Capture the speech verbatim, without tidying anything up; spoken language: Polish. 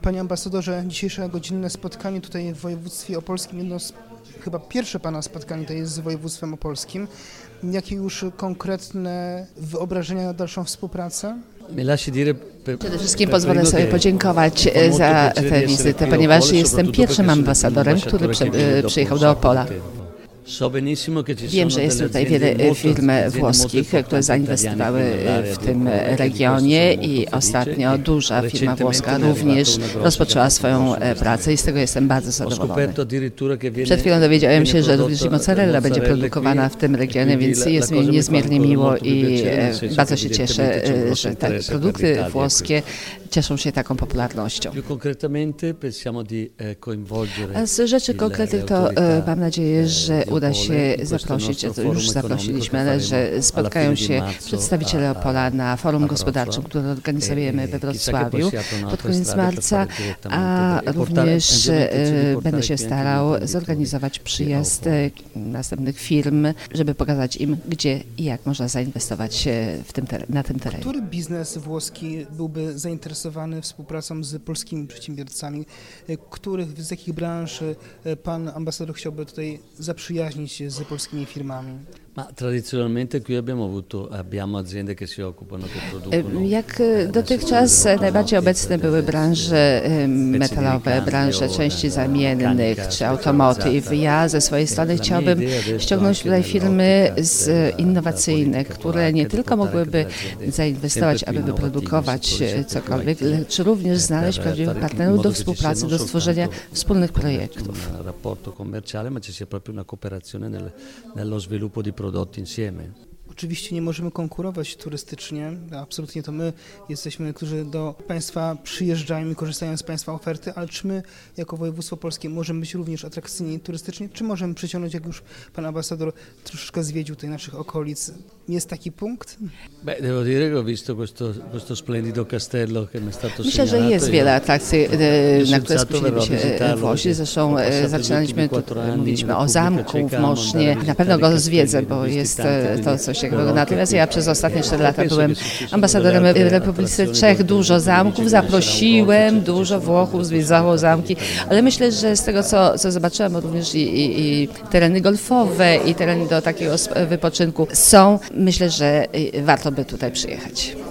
Panie ambasadorze, dzisiejsze godzinne spotkanie tutaj w województwie opolskim, jedno z, chyba pierwsze Pana spotkanie to jest z województwem opolskim. Jakie już konkretne wyobrażenia na dalszą współpracę? Przede wszystkim pozwolę sobie podziękować za tę wizytę, ponieważ jestem pierwszym ambasadorem, który przyjechał do Opola. Wiem, że jest tutaj wiele firm włoskich, które zainwestowały w tym regionie i ostatnio duża firma włoska również rozpoczęła swoją pracę i z tego jestem bardzo zadowolony. Przed chwilą dowiedziałem się, że również mozzarella będzie produkowana w tym regionie, więc jest mi niezmiernie miło i bardzo się cieszę, że te produkty włoskie cieszą się taką popularnością. A z rzeczy konkretnych to mam nadzieję, że uda się zaprosić, już zaprosiliśmy, ale że spotkają się przedstawiciele Opola na forum gospodarczym, które organizujemy we Wrocławiu pod koniec marca, a również będę się starał zorganizować przyjazd następnych firm, żeby pokazać im, gdzie i jak można zainwestować w tym, na tym terenie. Który biznes włoski byłby zainteresowany współpracą z polskimi przedsiębiorcami? Których, z jakich branż pan ambasador chciałby tutaj zaprzyjaźnić się z polskimi firmami? Jak dotychczas najbardziej obecne były branże metalowe, branże części zamiennych czy automotive. Ja ze swojej strony chciałbym ściągnąć tutaj firmy z innowacyjne, które nie tylko mogłyby zainwestować, aby wyprodukować cokolwiek, lecz również znaleźć prawdziwych partnerów do współpracy, do stworzenia wspólnych projektów. Nello sviluppo di prodotti insieme. Oczywiście nie możemy konkurować turystycznie, absolutnie to my jesteśmy, którzy do Państwa przyjeżdżają i korzystają z Państwa oferty, ale czy my jako województwo polskie możemy być również atrakcyjni turystycznie, czy możemy przyciągnąć, jak już Pan ambasador troszeczkę zwiedził tutaj naszych okolic? Jest taki punkt? Myślę, że jest wiele atrakcji, na które spóźnili się Włosi. Zresztą zaczynaliśmy, tu mówiliśmy o zamku w Mosznie. Na pewno go zwiedzę, bo jest to coś ciekawego. Natomiast ja przez ostatnie cztery lata byłem ambasadorem w Republice Czech. Dużo zamków zaprosiłem, dużo Włochów zwiedzało zamki, ale myślę, że z tego, co, co zobaczyłam, również i, i, i tereny golfowe, i tereny do takiego wypoczynku są. Myślę, że warto by tutaj przyjechać.